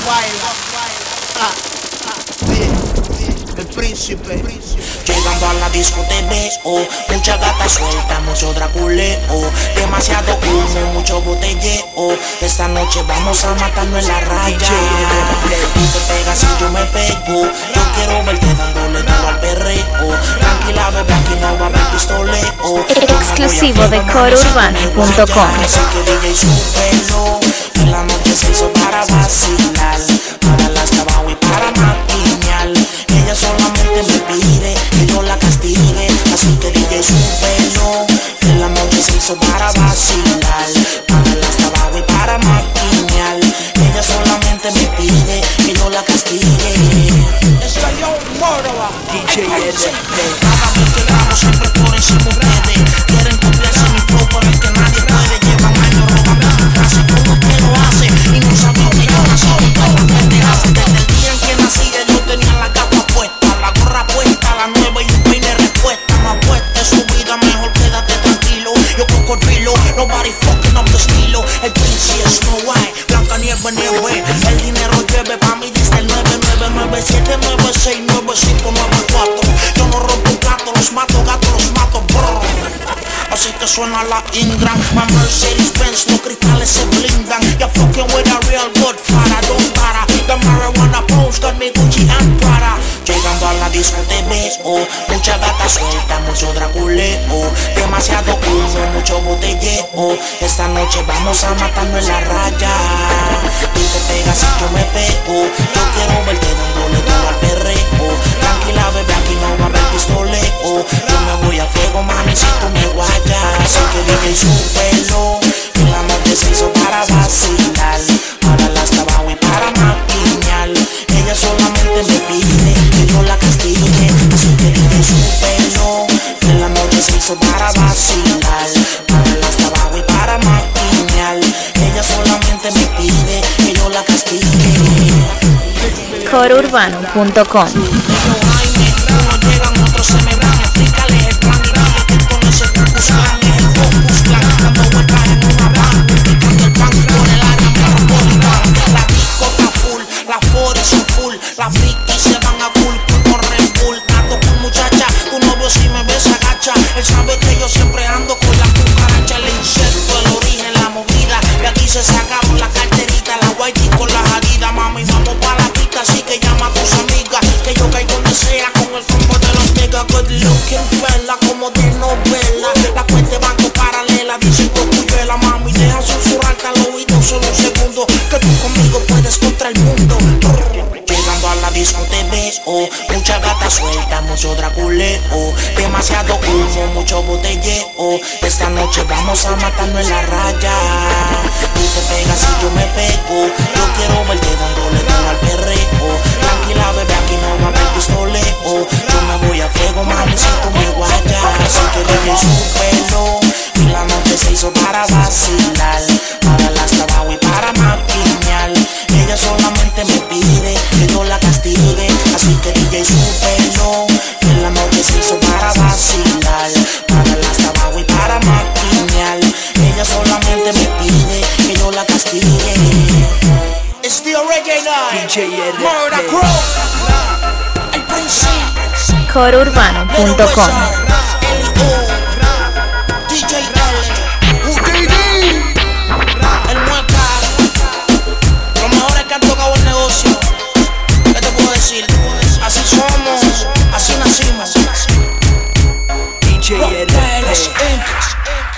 El príncipe. Llegando a la disco te veo, mucha gata suelta, mucho draculeo, demasiado humo, mucho botelleo. Esta noche vamos a matarnos en la raya. Tú te pegas y yo me pego. Yo quiero verte dándole duro al perreo. Tranquila bebé, aquí no va a haber pistoleo. Exclusivo de corourbano.com. Así que DJ súbelo, que la noche se hizo para vacilar, para las tabaco y para maquiñar. Ella solamente me pide que yo la castigue, así que DJ súbelo, que la noche se hizo para vacilar, para las tabaco y para maquiñar. Ella solamente me pide que yo la castigue. Estalló Mórdoba. DJ RP. Cada vez que grabo siempre por encima ustedes. Quieren copiarse mi flow, pero es que nadie puede. Llevan años robando mi frase, como que lo hace y no sabía que yo nací. Desde el día en que nací yo tenía la capa puesta, la gorra puesta, la nueva y un peine respuesta. No apuestes su vida, mejor quédate tranquilo. Yo cocodrilo, nobody fucking up the estilo. El príncipe es Snow White, Blanca Nieve, nieve. El dinero lleve pa' mí desde el 99979699594. Yo no rompo un plato, los mato, gato, los mato, brr. Así que suena la Ingram. My Mercedes Benz, los cristales se blindan. You're fucking with a real good fara, don't para. The marijuana bones got me Gucci and Prada. Llegando a la disco te veo, mucha gata suelta, mucho draculeo, demasiado humo, mucho botelleo. Esta noche vamos a matarnos en la raya. Tú te pegas y yo me pego. Yo quiero verte dándole duro al perreo. Tranquila bebé, aquí no va a haber pistoleo. Yo me voy a fuego, mami, si tú me guayas. Así que DJ súbelo, que la noche se hizo para vacilar, para las tabaco y para maquiñar. Ella solamente me pide que yo la castigue. Así que DJ súbelo, que la noche se hizo para vacilar, para las tabaco y para maquiñar. Ella solamente me pide que yo la castigue. corourbano.com. Unos llegan, otros se me van. Explícales el plan y dile que esto no es el Cucus Clan, es el Focus Clan. Dando vueltas en una van, picando el pan por el área metropolitana. La disco está full, las foris son full, las frikis se van a full, corren full. Tanto con muchacha, tu novio si me ves agacha. Él sabe que yo siempre ando con la cucaracha, el insecto, el origen, la movida. De aquí se sacaron la carterita, la whitey con la jadida. Mami, vamos pa' la pista, así que llama a tus amigas, que yo caigo donde sea con el combo de los niggas. Good looking fella, como de novela. La cuenta de banco paralela, dicen que tuyuela. Mami, deja susurrarte al oído solo un segundo, que tú conmigo puedes contra el mundo. Llegando a la disco te veo, mucha gata suelta, mucho draculeo, demasiado humo, mucho botelleo. Esta noche vamos a matarnos en la raya. Tú te pegas y yo me pego. Yo quiero verte dándole duro al perreo. Tranquila bebé, aquí no va a haber pistoleo. Yo me voy a fuego, mami, si tú me guayas. Así que DJ súbelo, y la noche se hizo para vacilar, para las tabaco y para maquiñar. Ella solamente me pide que yo la castigue. Así que DJ súbelo, que la noche se hizo para vacilar, para las tabaco y para maquiñar. Ella solamente me pide que yo la castigue. It's the original DJ RP. Murder Crew. El príncipe corourbano.com. DJ L, el mueca, los mejores que han tocado el negocio. ¿Qué te puedo decir? Así somos, así nacimos. DJ RP.